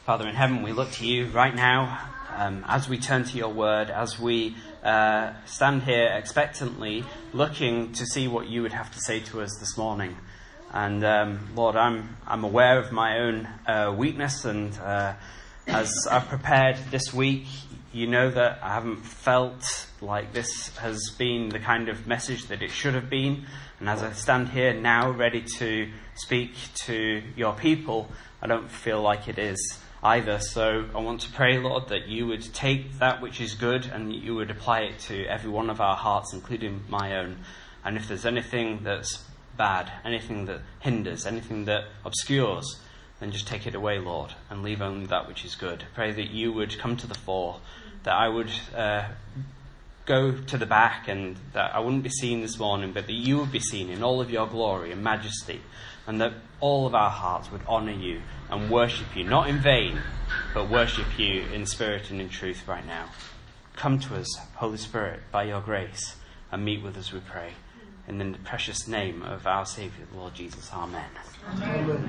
Father in heaven, we look to you right now as we turn to your word, as we stand here expectantly looking to see what you would have to say to us this morning. And Lord, I'm aware of my own weakness, and as I've prepared this week, you know that I haven't felt like this has been the kind of message that it should have been. And as I stand here now ready to speak to your people, I don't feel like it is either. So I want to pray, Lord, that you would take that which is good and you would apply it to every one of our hearts, including my own. And if there's anything that's bad, anything that hinders, anything that obscures, then just take it away, Lord, and leave only that which is good. Pray that you would come to the fore, that I would go to the back, and that I wouldn't be seen this morning, but that you would be seen in all of your glory and majesty, and that all of our hearts would honour you and worship you, not in vain, but worship you in spirit and in truth right now. Come to us, Holy Spirit, by your grace, and meet with us, we pray. In the precious name of our Saviour, the Lord Jesus. Amen. Amen.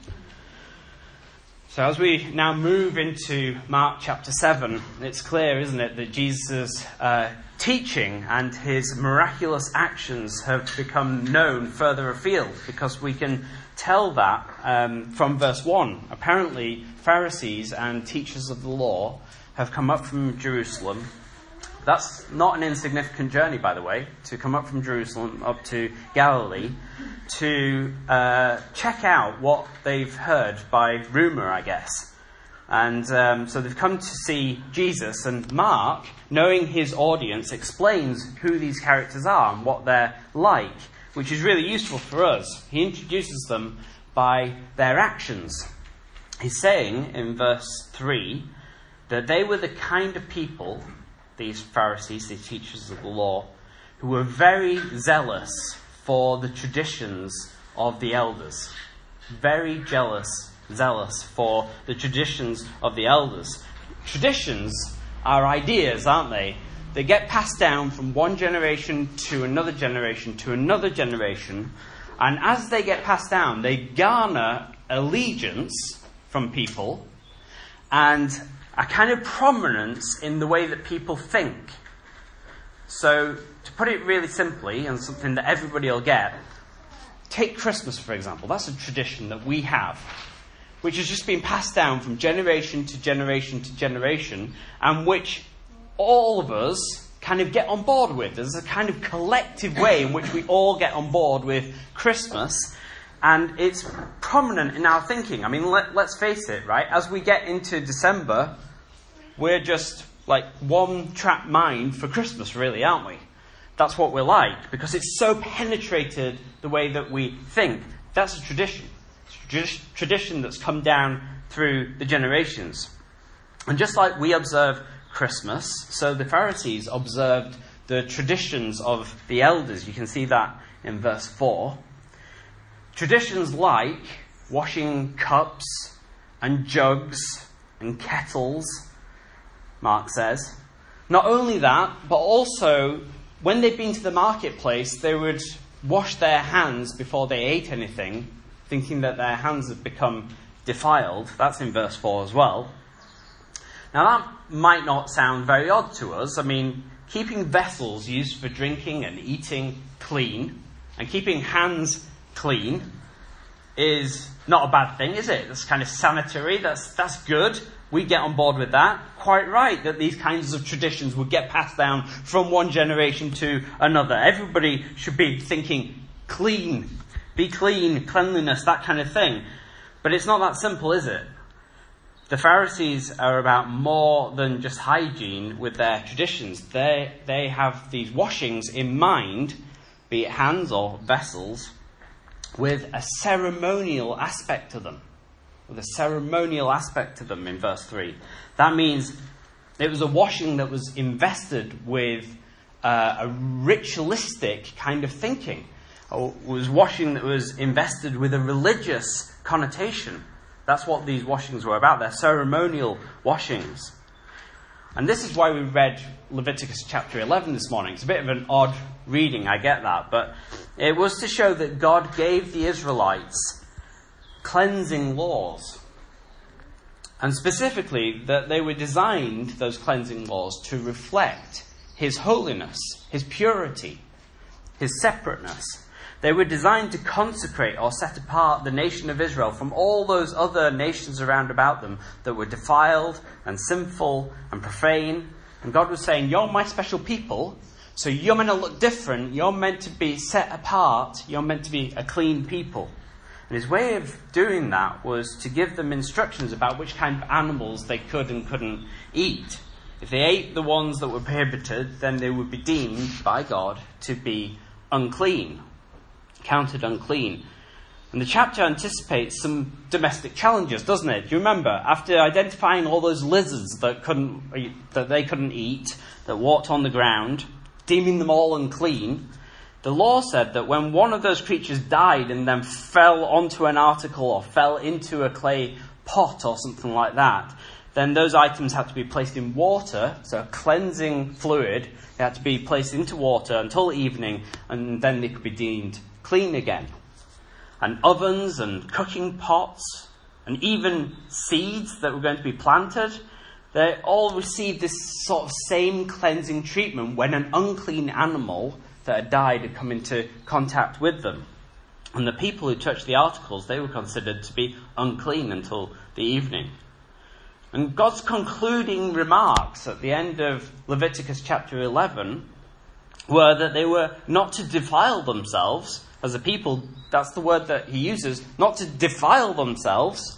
So as we now move into Mark chapter 7, it's clear, isn't it, that Jesus' teaching and his miraculous actions have become known further afield, because we can tell that from verse 1. Apparently, Pharisees and teachers of the law have come up from Jerusalem. That's not an insignificant journey, by the way, to come up from Jerusalem up to Galilee to check out what they've heard by rumour, I guess. And so they've come to see Jesus, and Mark, knowing his audience, explains who these characters are and what they're like, which is really useful for us. He introduces them by their actions. He's saying in verse 3 that they were the kind of people, these Pharisees, these teachers of the law, who were very zealous for the traditions of the elders. Very zealous for the traditions of the elders. Traditions are ideas, aren't they? They get passed down from one generation to another generation to another generation. And as they get passed down, they garner allegiance from people and a kind of prominence in the way that people think. So, to put it really simply, and something that everybody will get, take Christmas, for example. That's a tradition that we have, which has just been passed down from generation to generation to generation, and which all of us kind of get on board with. There's a kind of collective way in which we all get on board with Christmas, and it's prominent in our thinking. I mean, let's face it, right? As we get into December, we're just like one-track mind for Christmas, really, aren't we? That's what we're like, because it's so penetrated the way that we think. That's a tradition. It's a tradition that's come down through the generations. And just like we observe Christmas, so the Pharisees observed the traditions of the elders. You can see that in verse 4. Traditions like washing cups and jugs and kettles, Mark says. Not only that, but also when they'd been to the marketplace, they would wash their hands before they ate anything, thinking that their hands had become defiled. That's in verse 4 as well. Now that might not sound very odd to us. I mean, keeping vessels used for drinking and eating clean, and keeping hands clean, is not a bad thing, is it? That's kind of sanitary. That's good. We get on board with that. Quite right that these kinds of traditions would get passed down from one generation to another. Everybody should be thinking clean, be clean, cleanliness, that kind of thing. But it's not that simple, is it? The Pharisees are about more than just hygiene with their traditions. They have these washings in mind, be it hands or vessels, with a ceremonial aspect to them. With a ceremonial aspect to them in verse 3. That means it was a washing that was invested with a ritualistic kind of thinking. It was washing that was invested with a religious connotation. That's what these washings were about. They're ceremonial washings. And this is why we read Leviticus chapter 11 this morning. It's a bit of an odd reading, I get that. But it was to show that God gave the Israelites cleansing laws. And specifically, that they were designed, those cleansing laws, to reflect his holiness, his purity, his separateness. They were designed to consecrate or set apart the nation of Israel from all those other nations around about them that were defiled and sinful and profane. And God was saying, you're my special people, so you're meant to look different. You're meant to be set apart. You're meant to be a clean people. And his way of doing that was to give them instructions about which kind of animals they could and couldn't eat. If they ate the ones that were prohibited, then they would be deemed by God to be unclean, counted unclean. And the chapter anticipates some domestic challenges, doesn't it? Do you remember? After identifying all those lizards that they couldn't eat, that walked on the ground, deeming them all unclean, the law said that when one of those creatures died and then fell onto an article or fell into a clay pot or something like that, then those items had to be placed in water, so a cleansing fluid. They had to be placed into water until evening, and then they could be deemed clean again. And ovens and cooking pots and even seeds that were going to be planted, they all received this sort of same cleansing treatment when an unclean animal that had died had come into contact with them. And the people who touched the articles, they were considered to be unclean until the evening. And God's concluding remarks at the end of Leviticus chapter 11 were that they were not to defile themselves as a people. That's the word that he uses, not to defile themselves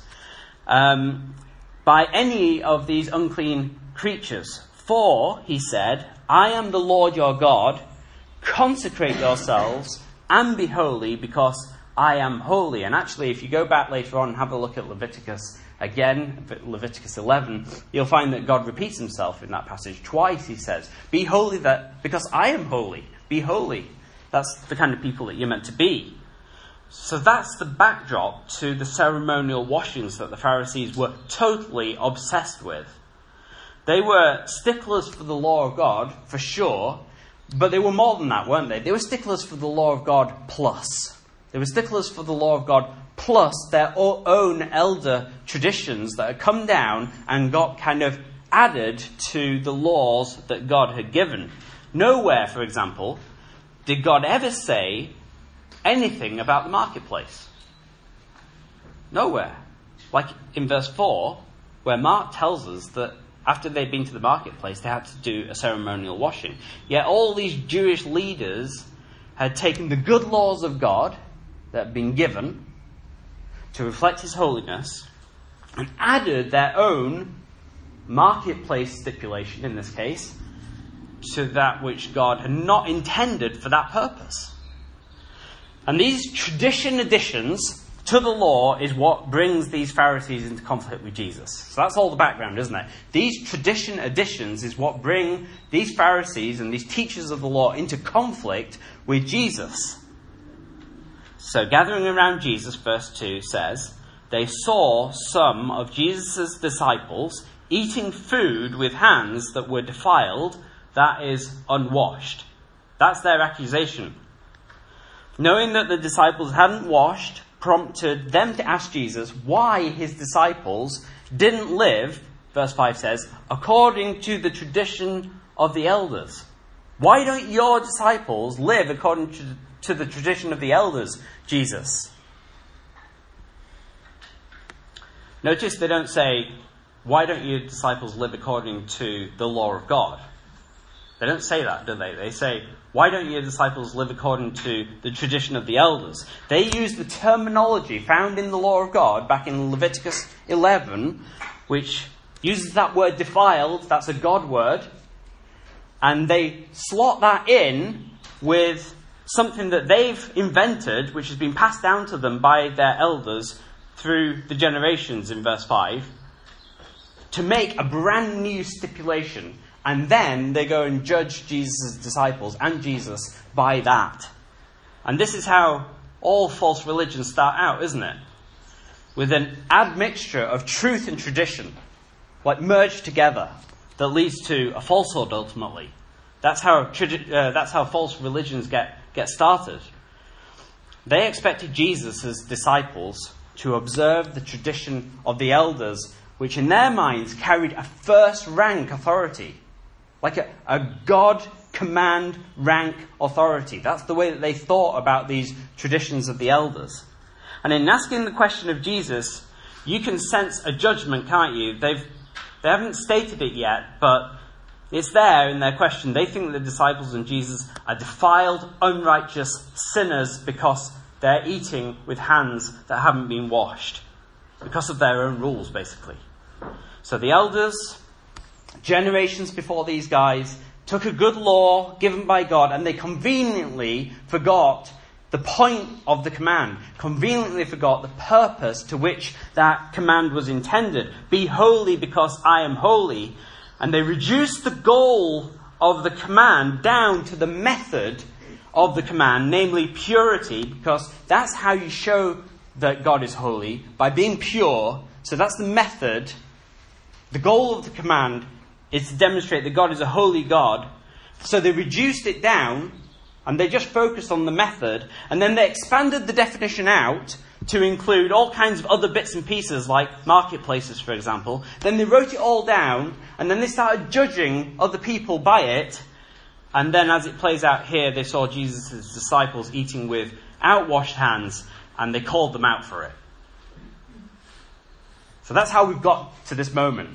by any of these unclean creatures. For, he said, I am the Lord your God. Consecrate yourselves and be holy, because I am holy. And actually, if you go back later on and have a look at Leviticus again, Leviticus 11, you'll find that God repeats himself in that passage. Twice he says, be holy because I am holy. Be holy. That's the kind of people that you're meant to be. So that's the backdrop to the ceremonial washings that the Pharisees were totally obsessed with. They were sticklers for the law of God, for sure, but they were more than that, weren't they? They were sticklers for the law of God plus. They were sticklers for the law of God plus their own elder traditions that had come down and got kind of added to the laws that God had given. Nowhere, for example, did God ever say anything about the marketplace. Nowhere. Like in verse 4, where Mark tells us that after they'd been to the marketplace, they had to do a ceremonial washing. Yet all these Jewish leaders had taken the good laws of God that had been given to reflect his holiness and added their own marketplace stipulation, in this case, to that which God had not intended for that purpose. And these tradition additions to the law is what brings these Pharisees into conflict with Jesus. So that's all the background, isn't it? These tradition additions is what bring these Pharisees and these teachers of the law into conflict with Jesus. So gathering around Jesus, verse 2 says, they saw some of Jesus' disciples eating food with hands that were defiled, that is, unwashed. That's their accusation. Knowing that the disciples hadn't washed, prompted them to ask Jesus why his disciples didn't live, verse 5 says, according to the tradition of the elders. Why don't your disciples live according to the tradition of the elders, Jesus? Notice they don't say, why don't your disciples live according to the law of God? They don't say that, do they? They say, why don't your disciples live according to the tradition of the elders? They use the terminology found in the law of God back in Leviticus 11, which uses that word defiled, that's a God word, and they slot that in with something that they've invented, which has been passed down to them by their elders through the generations in verse 5, to make a brand new stipulation. And then they go and judge Jesus' disciples and Jesus by that. And this is how all false religions start out, isn't it? With an admixture of truth and tradition, like merged together, that leads to a falsehood ultimately. That's how false religions get started. They expected Jesus' disciples to observe the tradition of the elders, which in their minds carried a first-rank authority, like a God command rank authority. That's the way that they thought about these traditions of the elders. And in asking the question of Jesus, you can sense a judgment, can't you? They haven't stated it yet, but it's there in their question. They think that the disciples and Jesus are defiled, unrighteous sinners because they're eating with hands that haven't been washed, because of their own rules, basically. So the elders, generations before these guys, took a good law given by God, and they conveniently forgot the point of the command, conveniently forgot the purpose to which that command was intended. Be holy because I am holy. And they reduced the goal of the command down to the method of the command, namely purity, because that's how you show that God is holy, by being pure. So that's the method. The goal of the command is to demonstrate that God is a holy God. So they reduced it down, and they just focused on the method, and then they expanded the definition out to include all kinds of other bits and pieces, like marketplaces, for example. Then they wrote it all down, and then they started judging other people by it. And then as it plays out here, they saw Jesus' disciples eating with outwashed hands, and they called them out for it. So that's how we've got to this moment.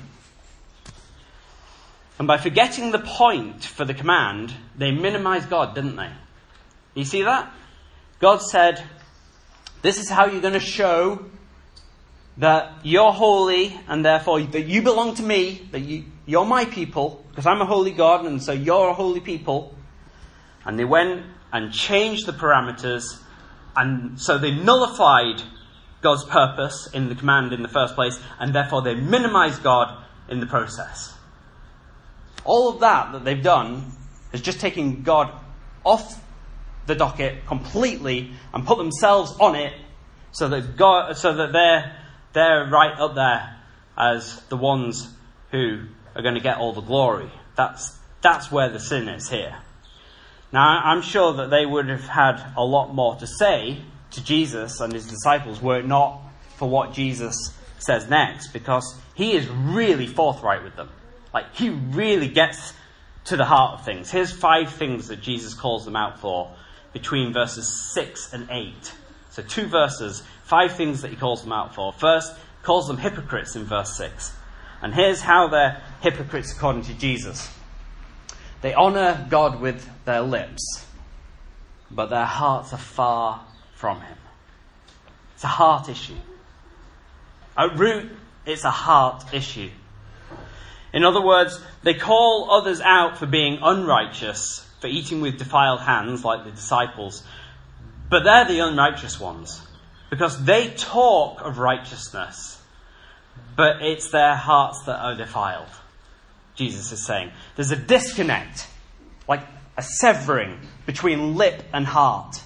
And by forgetting the point for the command, they minimized God, didn't they? You see that? God said, this is how you're going to show that you're holy, and therefore that you belong to me, that you're my people, because I'm a holy God, and so you're a holy people. And they went and changed the parameters, and so they nullified God's purpose in the command in the first place, and therefore they minimized God in the process. All of that they've done is just taking God off the docket completely and put themselves on it, so that they're right up there as the ones who are going to get all the glory. That's where the sin is here. Now, I'm sure that they would have had a lot more to say to Jesus and his disciples were it not for what Jesus says next, because he is really forthright with them. Like, he really gets to the heart of things. Here's 5 things that Jesus calls them out for between verses 6 and 8. So 2 verses, 5 things that he calls them out for. First, he calls them hypocrites in verse 6. And here's how they're hypocrites according to Jesus. They honour God with their lips, but their hearts are far from him. It's a heart issue. At root, it's a heart issue. In other words, they call others out for being unrighteous, for eating with defiled hands like the disciples. But they're the unrighteous ones, because they talk of righteousness, but it's their hearts that are defiled. Jesus is saying there's a disconnect, like a severing between lip and heart.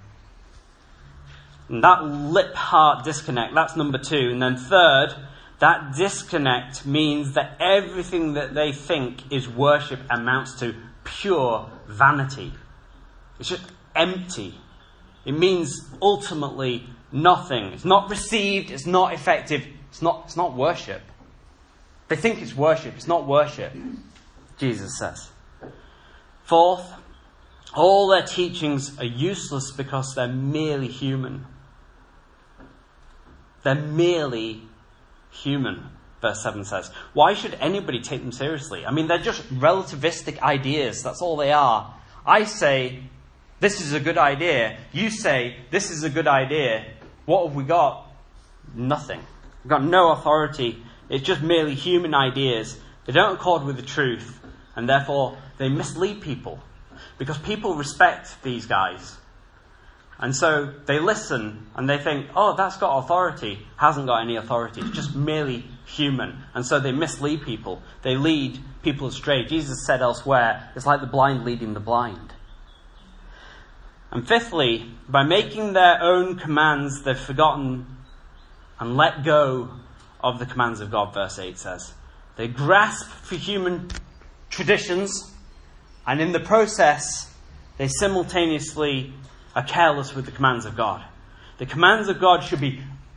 And that lip-heart disconnect, that's number 2. And then third, that disconnect means that everything that they think is worship amounts to pure vanity. It's just empty. It means ultimately nothing. It's not received. It's not effective. It's not worship. They think it's worship. It's not worship, Jesus says. Fourth, all their teachings are useless because they're merely human. They're merely human, verse 7 says. Why should anybody take them seriously? I mean, they're just relativistic ideas. That's all they are. I say, this is a good idea. You say, this is a good idea. What have we got? Nothing. We've got no authority. It's just merely human ideas. They don't accord with the truth, and therefore they mislead people, because people respect these guys. And so they listen and they think, oh, that's got authority. Hasn't got any authority. It's just merely human. And so they mislead people. They lead people astray. Jesus said elsewhere, it's like the blind leading the blind. And fifthly, by making their own commands, they've forgotten and let go of the commands of God, verse 8 says. They grasp for human traditions, and in the process, they simultaneously are careless with the commands of God. The commands of God should be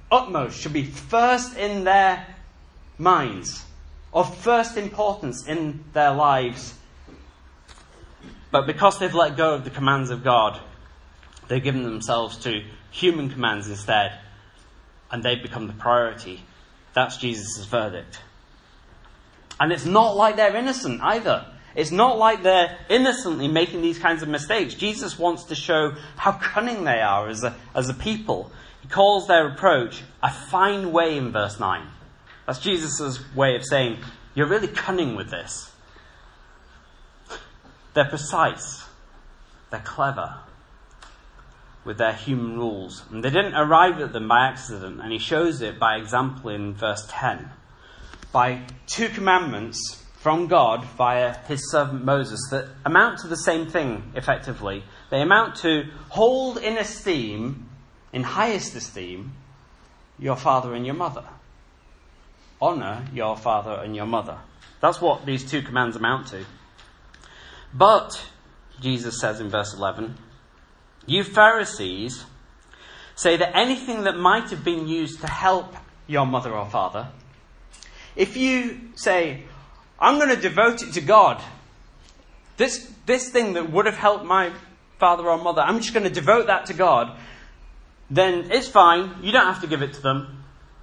utmost, should be first in their minds, of first importance in their lives. But because they've let go of the commands of God, they've given themselves to human commands instead, and they've become the priority. That's Jesus' verdict. And it's not like they're innocent either. It's not like they're innocently making these kinds of mistakes. Jesus wants to show how cunning they are as a people. He calls their approach a fine way in verse 9. That's Jesus' way of saying, you're really cunning with this. They're precise. They're clever with their human rules. And they didn't arrive at them by accident, and he shows it by example in verse 10. By 2 commandments from God via his servant Moses that amount to the same thing, effectively. They amount to hold in esteem, in highest esteem, your father and your mother. Honour your father and your mother. That's what these 2 commands amount to. But, Jesus says in verse 11, you Pharisees say that anything that might have been used to help your mother or father, if you say, I'm going to devote it to God, this thing that would have helped my father or mother, I'm just going to devote that to God, then it's fine, you don't have to give it to them.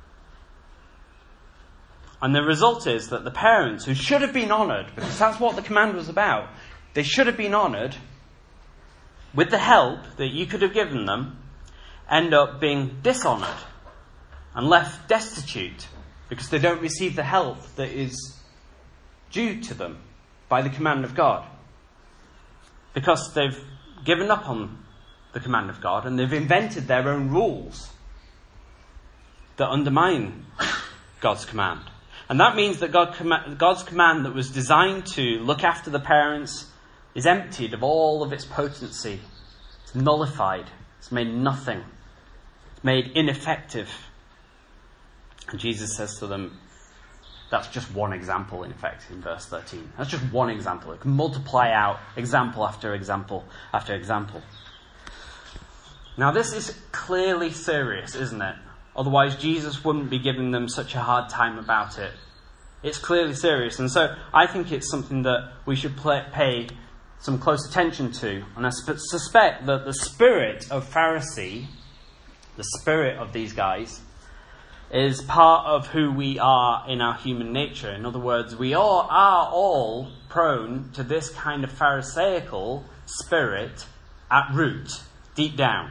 And the result is that the parents, who should have been honoured, because that's what the command was about, they should have been honoured with the help that you could have given them, end up being dishonoured and left destitute because they don't receive the help that is due to them by the command of God. Because they've given up on the command of God and they've invented their own rules that undermine God's command. And that means that God's command that was designed to look after the parents is emptied of all of its potency. It's nullified. It's made nothing. It's made ineffective. And Jesus says to them, that's just one example, in effect, in verse 13. That's just one example. It can multiply out example after example after example. Now, this is clearly serious, isn't it? Otherwise, Jesus wouldn't be giving them such a hard time about it. It's clearly serious. And so I think it's something that we should pay some close attention to. And I suspect that the spirit of Pharisee, the spirit of these guys, is part of who we are in our human nature. In other words, we all are all prone to this kind of Pharisaical spirit at root, deep down.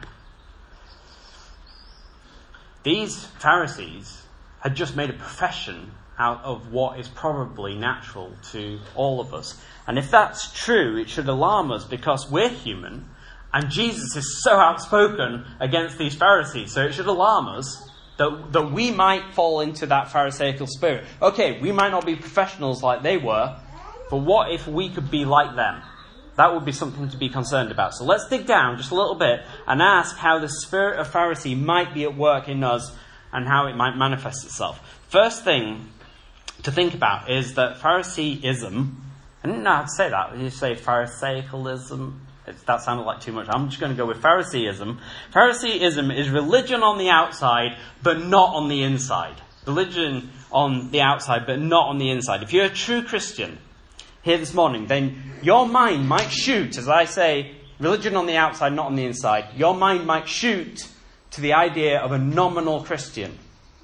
These Pharisees had just made a profession out of what is probably natural to all of us. And if that's true, it should alarm us because we're human and Jesus is so outspoken against these Pharisees. So it should alarm us that we might fall into that Pharisaical spirit. Okay, we might not be professionals like they were, but what if we could be like them? That would be something to be concerned about. So let's dig down just a little bit and ask how the spirit of Pharisee might be at work in us and how it might manifest itself. First thing to think about is that Phariseeism, I didn't know how to say that. When you say Pharisaicalism, that sounded like too much. I'm just going to go with Phariseeism. Phariseeism is religion on the outside, but not on the inside. Religion on the outside, but not on the inside. If you're a true Christian here this morning, then your mind might shoot, as I say, religion on the outside, not on the inside. Your mind might shoot to the idea of a nominal Christian.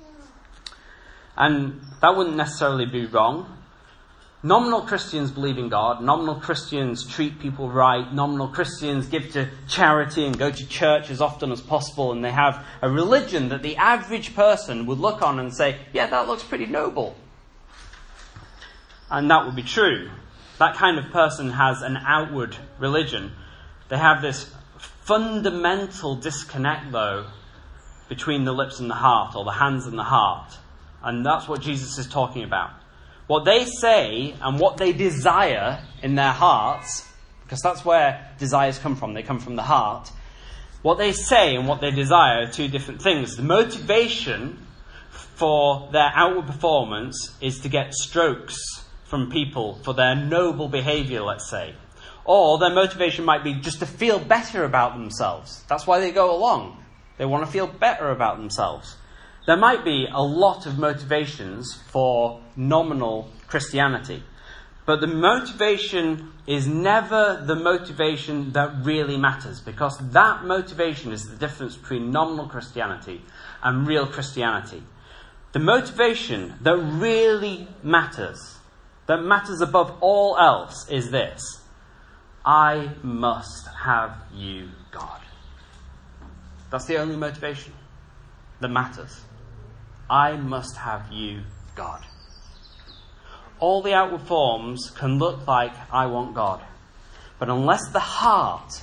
And that wouldn't necessarily be wrong. Nominal Christians believe in God. Nominal Christians treat people right. Nominal Christians give to charity and go to church as often as possible. And they have a religion that the average person would look on and say, yeah, that looks pretty noble. And that would be true. That kind of person has an outward religion. They have this fundamental disconnect, though, between the lips and the heart, or the hands and the heart. And that's what Jesus is talking about. What they say and what they desire in their hearts, because that's where desires come from. They come from the heart. What they say and what they desire are two different things. The motivation for their outward performance is to get strokes from people for their noble behaviour, let's say. Or their motivation might be just to feel better about themselves. That's why they go along. They want to feel better about themselves. There might be a lot of motivations for nominal Christianity, but the motivation is never the motivation that really matters, because that motivation is the difference between nominal Christianity and real Christianity. The motivation that really matters, that matters above all else, is this: I must have you, God. That's the only motivation that matters. I must have you, God. All the outward forms can look like I want God. But unless the heart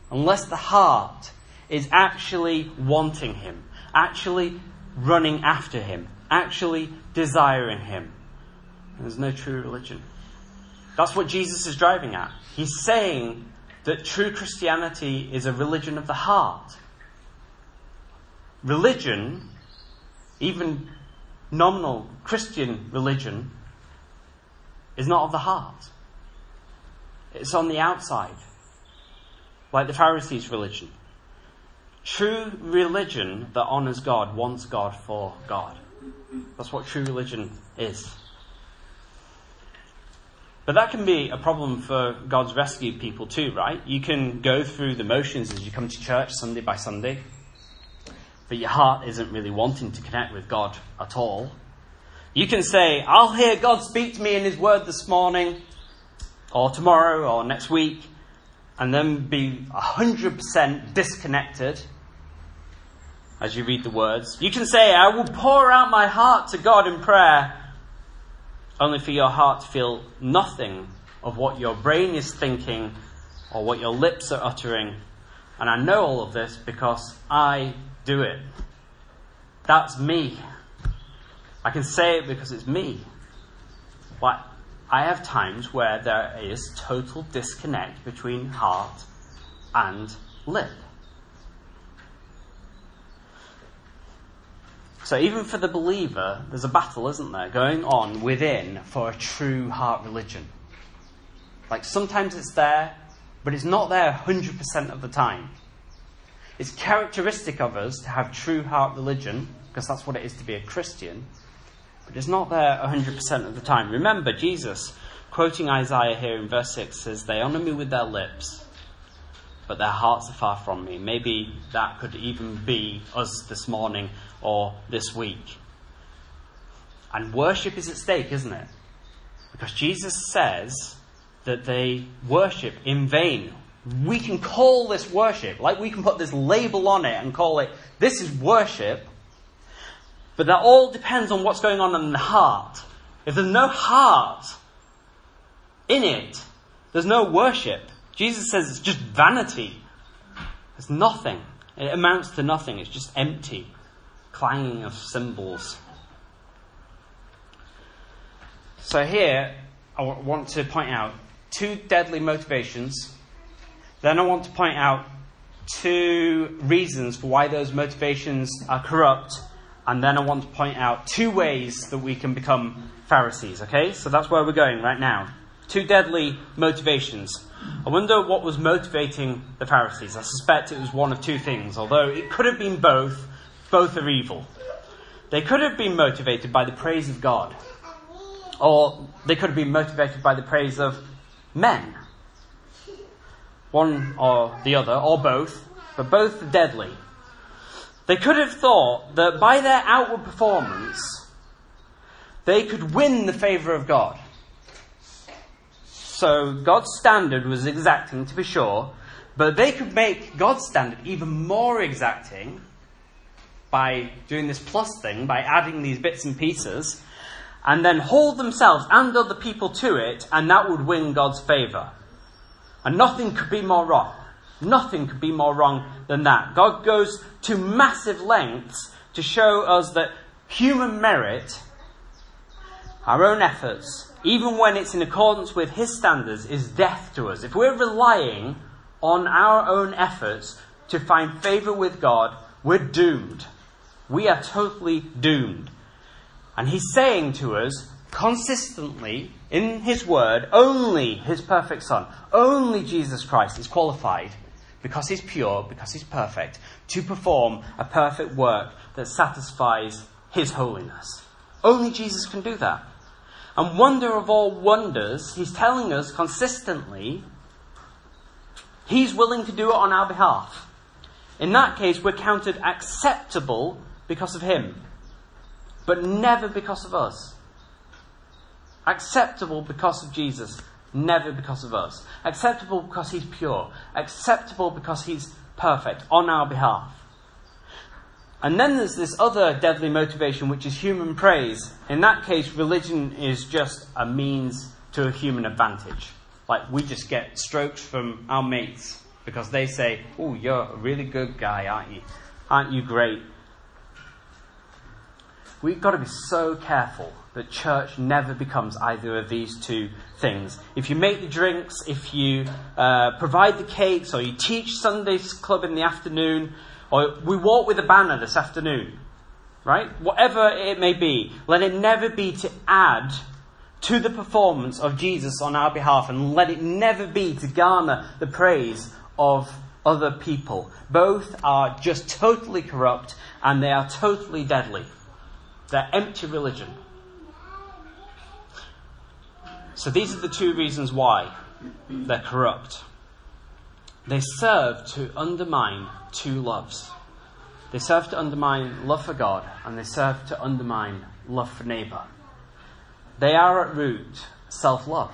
is actually wanting him, actually running after him, actually desiring him, there's no true religion. That's what Jesus is driving at. He's saying that true Christianity is a religion of the heart. Religion, even nominal Christian religion, is not of the heart. It's on the outside, like the Pharisees' religion. True religion that honours God wants God for God. That's what true religion is. But that can be a problem for God's rescued people too, right? You can go through the motions as you come to church Sunday by Sunday, but your heart isn't really wanting to connect with God at all. You can say, I'll hear God speak to me in his word this morning, or tomorrow, or next week, and then be 100% disconnected as you read the words. You can say, I will pour out my heart to God in prayer, only for your heart to feel nothing of what your brain is thinking or what your lips are uttering. And I know all of this because I do it. That's me. I can say it because it's me. But I have times where there is total disconnect between heart and lip. So even for the believer, there's a battle, isn't there, going on within for a true heart religion. Like sometimes it's there, but it's not there 100% of the time. It's characteristic of us to have true heart religion, because that's what it is to be a Christian. But it's not there 100% of the time. Remember, Jesus, quoting Isaiah here in verse 6, says, they honour me with their lips, but their hearts are far from me. Maybe that could even be us this morning or this week. And worship is at stake, isn't it? Because Jesus says that they worship in vain. We can call this worship, like we can put this label on it and call it, this is worship. But that all depends on what's going on in the heart. If there's no heart in it, there's no worship. Jesus says it's just vanity. It's nothing. It amounts to nothing. It's just empty clanging of cymbals. So here, I want to point out two deadly motivations. Then I want to point out two reasons for why those motivations are corrupt. And then I want to point out two ways that we can become Pharisees. Okay? So that's where we're going right now. Two deadly motivations. I wonder what was motivating the Pharisees. I suspect it was one of two things, although it could have been both. Both are evil. They could have been motivated by the praise of God. Or they could have been motivated by the praise of men. One or the other, or both, but both are deadly. They could have thought that by their outward performance, they could win the favour of God. So God's standard was exacting, to be sure, but they could make God's standard even more exacting by doing this plus thing, by adding these bits and pieces, and then hold themselves and other people to it, and that would win God's favour. And nothing could be more wrong. Nothing could be more wrong than that. God goes to massive lengths to show us that human merit, our own efforts, even when it's in accordance with his standards, is death to us. If we're relying on our own efforts to find favour with God, we're doomed. We are totally doomed. And he's saying to us consistently in his word, only his perfect Son, only Jesus Christ is qualified because he's pure, because he's perfect, to perform a perfect work that satisfies his holiness. Only Jesus can do that. And wonder of all wonders, he's telling us consistently, he's willing to do it on our behalf. In that case, we're counted acceptable because of him, but never because of us. Acceptable because of Jesus, never because of us. Acceptable because he's pure. Acceptable because he's perfect on our behalf. And then there's this other deadly motivation, which is human praise. In that case, religion is just a means to a human advantage. Like, we just get strokes from our mates because they say, "Oh, you're a really good guy, aren't you? Aren't you great?" We've got to be so careful that church never becomes either of these two things. If you make the drinks, if you provide the cakes, or you teach Sunday's club in the afternoon, or we walk with a banner this afternoon, right? Whatever it may be, let it never be to add to the performance of Jesus on our behalf, and let it never be to garner the praise of other people. Both are just totally corrupt, and they are totally deadly. They're empty religion. So these are the two reasons why they're corrupt. They serve to undermine two loves. They serve to undermine love for God, and they serve to undermine love for neighbour. They are at root self-love.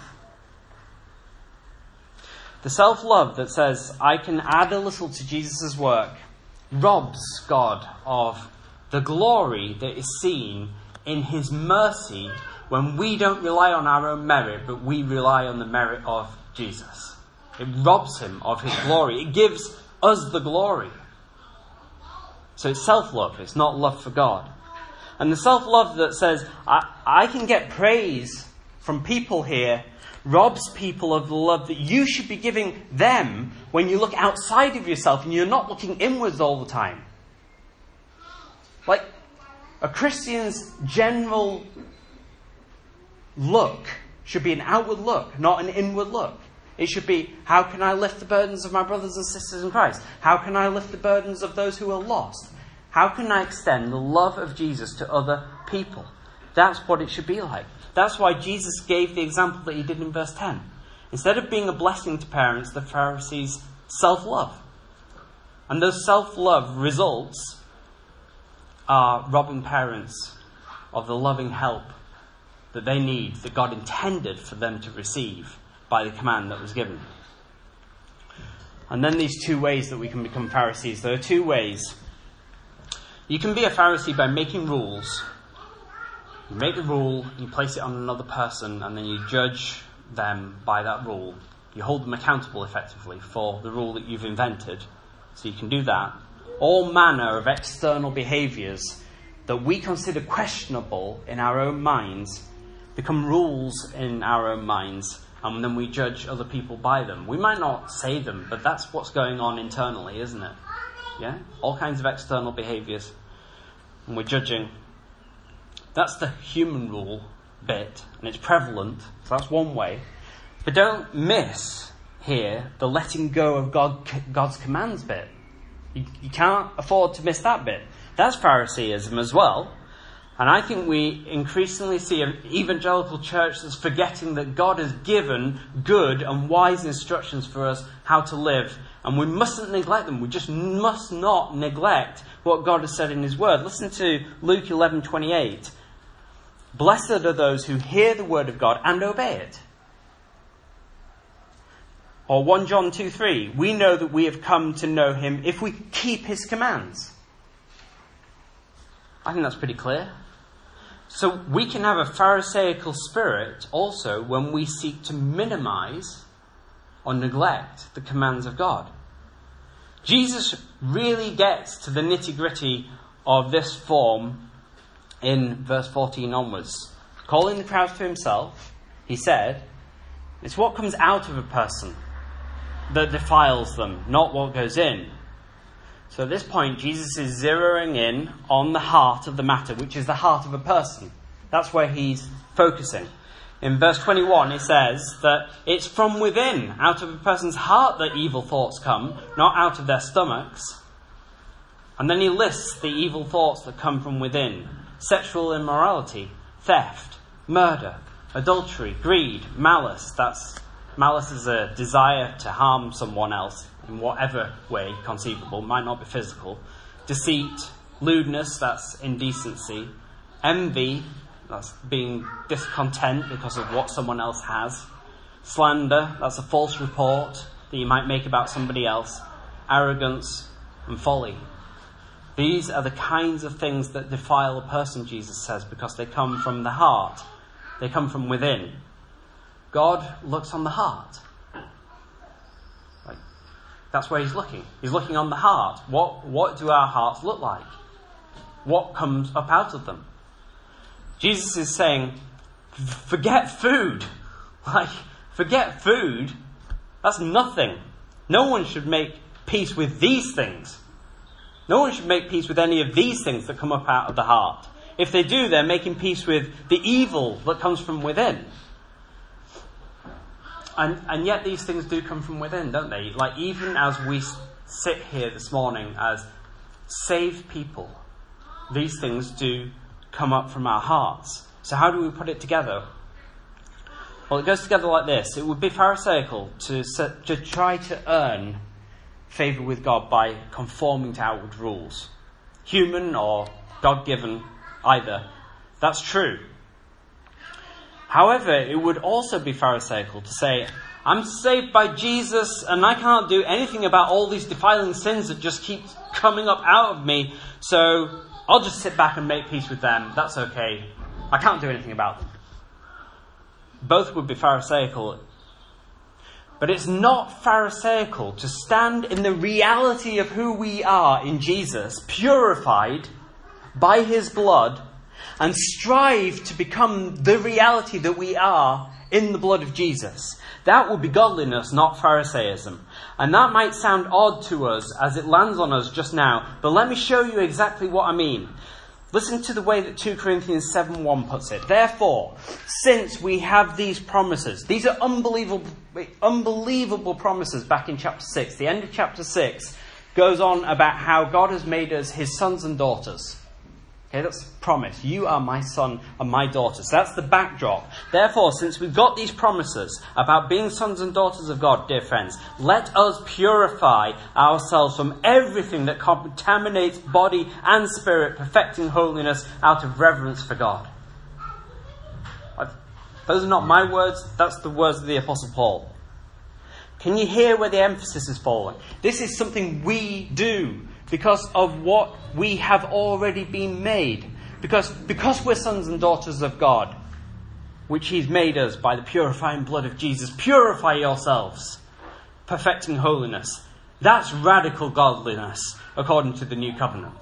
The self-love that says, I can add a little to Jesus' work, robs God of the glory that is seen in his mercy when we don't rely on our own merit, but we rely on the merit of Jesus. It robs him of his glory. It gives us the glory. So it's self-love. It's not love for God. And the self-love that says, I can get praise from people here, robs people of the love that you should be giving them when you look outside of yourself and you're not looking inwards all the time. Like, a Christian's general look should be an outward look, not an inward look. It should be, how can I lift the burdens of my brothers and sisters in Christ? How can I lift the burdens of those who are lost? How can I extend the love of Jesus to other people? That's what it should be like. That's why Jesus gave the example that he did in verse 10. Instead of being a blessing to parents, the Pharisees self-love. And those self-love results are robbing parents of the loving help that they need, that God intended for them to receive by the command that was given. And then these two ways that we can become Pharisees. There are two ways. You can be a Pharisee by making rules. You make the rule, you place it on another person, and then you judge them by that rule. You hold them accountable, effectively, for the rule that you've invented. So you can do that. All manner of external behaviours that we consider questionable in our own minds become rules in our own minds, and then we judge other people by them. We might not say them, but that's what's going on internally, isn't it? Yeah? All kinds of external behaviours. And we're judging. That's the human rule bit, and it's prevalent, so that's one way. But don't miss here the letting go of God's commands bit. You can't afford to miss that bit. That's Phariseeism as well. And I think we increasingly see an evangelical church that's forgetting that God has given good and wise instructions for us how to live. And we mustn't neglect them. We just must not neglect what God has said in his word. Listen to Luke 11:28. Blessed are those who hear the word of God and obey it. Or 1 John 2:3. We know that we have come to know him if we keep his commands. I think that's pretty clear. So we can have a Pharisaical spirit also when we seek to minimize or neglect the commands of God. Jesus really gets to the nitty-gritty of this form in verse 14 onwards. Calling the crowds to himself, he said, it's what comes out of a person that defiles them, not what goes in. So at this point, Jesus is zeroing in on the heart of the matter, which is the heart of a person. That's where he's focusing. In verse 21, it says that it's from within, out of a person's heart, that evil thoughts come, not out of their stomachs. And then he lists the evil thoughts that come from within: sexual immorality, theft, murder, adultery, greed, malice. Malice is a desire to harm someone else in whatever way conceivable, might not be physical. Deceit, lewdness, that's indecency. Envy, that's being discontent because of what someone else has. Slander, that's a false report that you might make about somebody else. Arrogance and folly. These are the kinds of things that defile a person, Jesus says, because they come from the heart. They come from within. God looks on the heart. That's where he's looking. He's looking on the heart. What do our hearts look like? What comes up out of them? Jesus is saying, forget food. Forget food. That's nothing. No one should make peace with these things. No one should make peace with any of these things that come up out of the heart. If they do, they're making peace with the evil that comes from within. And yet these things do come from within, don't they? Even as we sit here this morning as saved people, these things do come up from our hearts. So how do we put it together? Well, it goes together like this. It would be pharisaical to try to earn favour with God by conforming to outward rules. Human or God-given, either. That's true. However, it would also be pharisaical to say, I'm saved by Jesus and I can't do anything about all these defiling sins that just keep coming up out of me, so I'll just sit back and make peace with them. That's okay. I can't do anything about them. Both would be pharisaical. But it's not pharisaical to stand in the reality of who we are in Jesus, purified by his blood, and strive to become the reality that we are in the blood of Jesus. That would be godliness, not Pharisaism. And that might sound odd to us as it lands on us just now, but let me show you exactly what I mean. Listen to the way that 2 Corinthians 7:1 puts it. Therefore, since we have these promises, these are unbelievable promises back in chapter 6. The end of chapter 6 goes on about how God has made us his sons and daughters. Okay, that's promise. You are my son and my daughter. So that's the backdrop. Therefore, since we've got these promises about being sons and daughters of God, dear friends, let us purify ourselves from everything that contaminates body and spirit, perfecting holiness out of reverence for God. Those are not my words. That's the words of the Apostle Paul. Can you hear where the emphasis is falling? This is something we do because of what we have already been made. Because we're sons and daughters of God, which he's made us by the purifying blood of Jesus. Purify yourselves, perfecting holiness. That's radical godliness, according to the new covenant.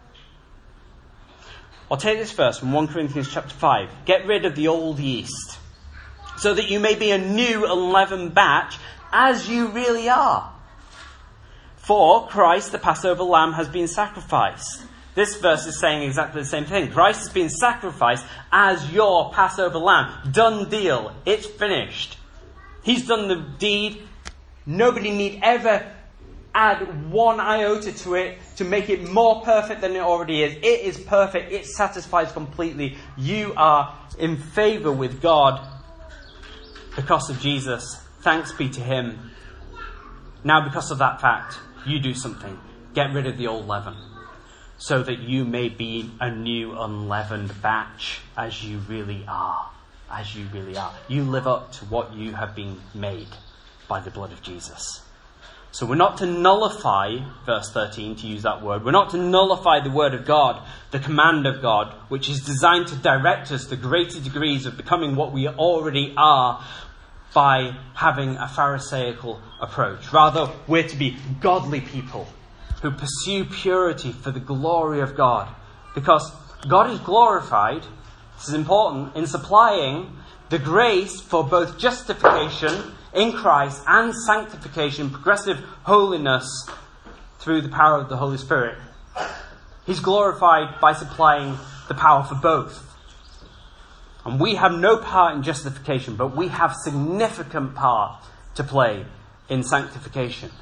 I'll take this verse from 1 Corinthians chapter 5. Get rid of the old yeast, so that you may be a new unleavened batch, as you really are. For Christ, the Passover lamb, has been sacrificed. This verse is saying exactly the same thing. Christ has been sacrificed as your Passover lamb. Done deal. It's finished. He's done the deed. Nobody need ever add one iota to it to make it more perfect than it already is. It is perfect. It satisfies completely. You are in favour with God because of Jesus. Thanks be to him. Now, because of that fact, you do something. Get rid of the old leaven, so that you may be a new unleavened batch, as you really are. As you really are. You live up to what you have been made by the blood of Jesus. So we're not to nullify, verse 13, to use that word. We're not to nullify the word of God, the command of God, which is designed to direct us to greater degrees of becoming what we already are, by having a pharisaical approach. Rather, we're to be godly people who pursue purity for the glory of God. Because God is glorified, this is important, in supplying the grace for both justification in Christ and sanctification, progressive holiness through the power of the Holy Spirit. He's glorified by supplying the power for both. And we have no part in justification, but we have significant part to play in sanctification.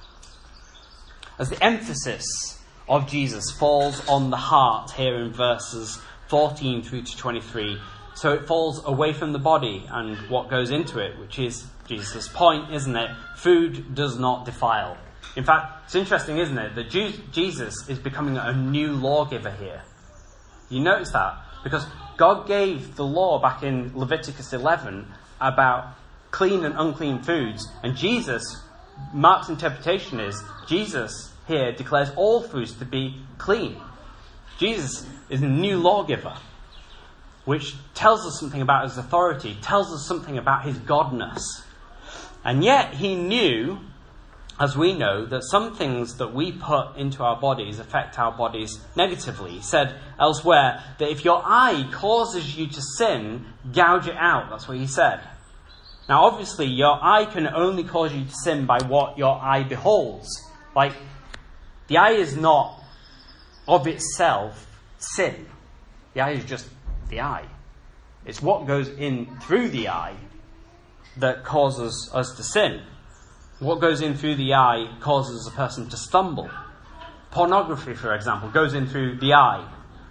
As the emphasis of Jesus falls on the heart here in verses 14 through to 23, so it falls away from the body and what goes into it, which is Jesus' point, isn't it? Food does not defile. In fact, it's interesting, isn't it, that Jesus is becoming a new lawgiver here. You notice that? Because God gave the law back in Leviticus 11 about clean and unclean foods. And Jesus, Mark's interpretation is, Jesus here declares all foods to be clean. Jesus is a new lawgiver, which tells us something about his authority, tells us something about his godness. And yet he knew, as we know, that some things that we put into our bodies affect our bodies negatively. He said elsewhere that if your eye causes you to sin, gouge it out. That's what he said. Now, obviously, your eye can only cause you to sin by what your eye beholds. Like, the eye is not of itself sin. The eye is just the eye. It's what goes in through the eye that causes us to sin. What goes in through the eye causes a person to stumble. Pornography, for example, goes in through the eye.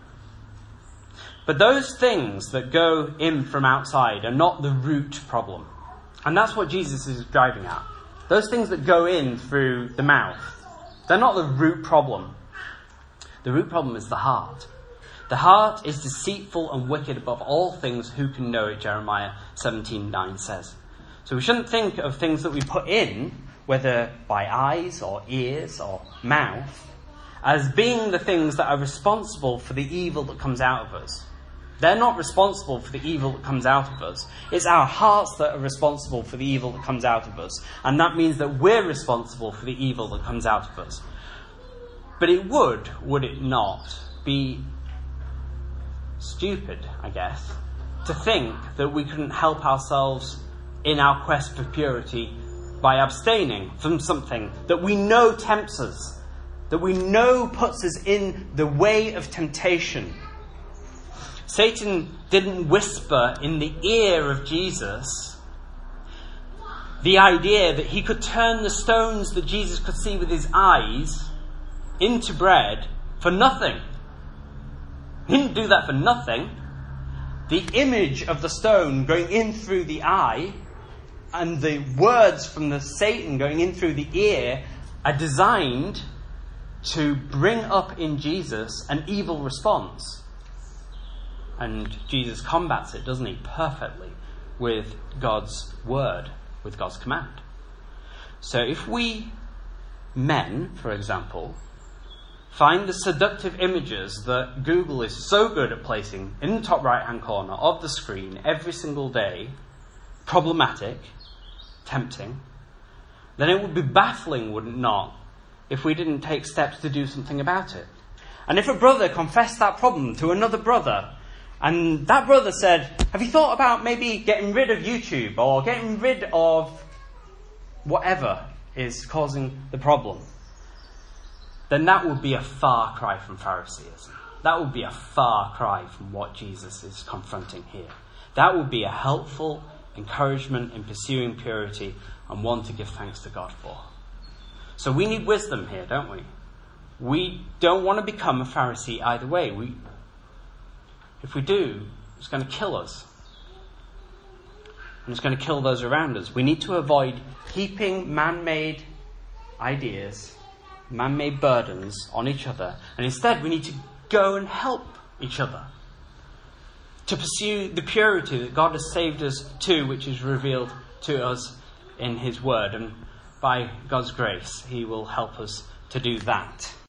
But those things that go in from outside are not the root problem. And that's what Jesus is driving at. Those things that go in through the mouth, they're not the root problem. The root problem is the heart. The heart is deceitful and wicked above all things. Who can know it? Jeremiah 17:9 says. So we shouldn't think of things that we put in, whether by eyes or ears or mouth, as being the things that are responsible for the evil that comes out of us. They're not responsible for the evil that comes out of us. It's our hearts that are responsible for the evil that comes out of us. And that means that we're responsible for the evil that comes out of us. But it would it not, be stupid, I guess, to think that we couldn't help ourselves in our quest for purity by abstaining from something that we know tempts us, that we know puts us in the way of temptation. Satan didn't whisper in the ear of Jesus the idea that he could turn the stones that Jesus could see with his eyes into bread for nothing. He didn't do that for nothing. The image of the stone going in through the eye and the words from the Satan going in through the ear are designed to bring up in Jesus an evil response. And Jesus combats it, doesn't he, perfectly with God's word, with God's command. So if we men, for example, find the seductive images that Google is so good at placing in the top right-hand corner of the screen every single day problematic, tempting, then it would be baffling, would it not, if we didn't take steps to do something about it. And if a brother confessed that problem to another brother, and that brother said, have you thought about maybe getting rid of YouTube or getting rid of whatever is causing the problem? Then that would be a far cry from Phariseeism. That would be a far cry from what Jesus is confronting here. That would be a helpful encouragement in pursuing purity and one to give thanks to God for. So we need wisdom here, don't we? We don't want to become a Pharisee either way. If we do, it's going to kill us. And it's going to kill those around us. We need to avoid heaping man-made ideas, man-made burdens on each other. And instead, we need to go and help each other to pursue the purity that God has saved us to, which is revealed to us in his word. And by God's grace, he will help us to do that.